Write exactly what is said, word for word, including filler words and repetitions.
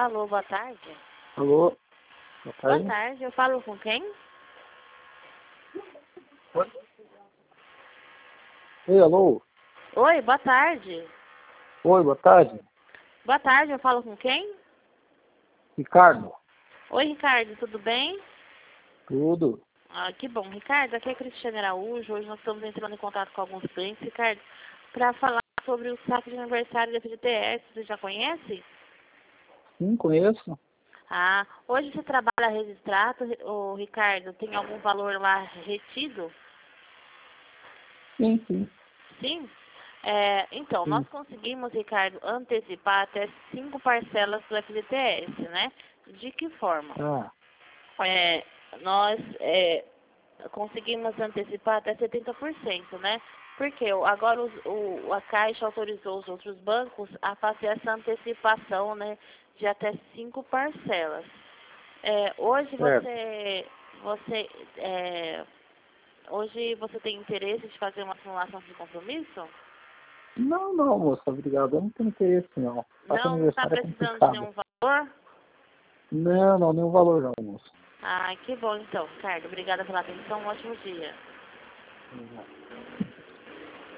Alô, boa tarde. Alô? Boa Boa tarde. tarde, eu falo com quem? Oi? Ei, alô? Oi, boa tarde. Oi, boa tarde. Boa tarde, eu falo com quem? Ricardo. Oi, Ricardo, tudo bem? Tudo. Ah, que bom. Ricardo, aqui é a Cristiane Araújo. Hoje nós estamos entrando em contato com alguns clientes, Ricardo, para falar sobre o saque de aniversário da F G T S. Você já conhece? Sim, conheço. Ah, hoje você trabalha registrado, ô, Ricardo, tem algum valor lá retido? Sim, sim. Sim? É, então, nós Sim. conseguimos, Ricardo, antecipar até cinco parcelas do F G T S, né? De que forma? Ah, É, nós é, conseguimos antecipar até setenta por cento, né? Porque o- agora os- o, a Caixa autorizou os outros bancos a fazer essa antecipação, né? De até cinco parcelas. É, hoje certo. você, você, é, hoje você tem interesse de fazer uma simulação de compromisso? Não, não, moça, obrigado. Eu não tenho interesse, não. Faça Não, não está aniversário é precisando de complicado. nenhum valor? Não, não, nenhum valor não, moça. Ah, que bom então, Ricardo. Obrigada pela atenção. Um ótimo dia. Uhum.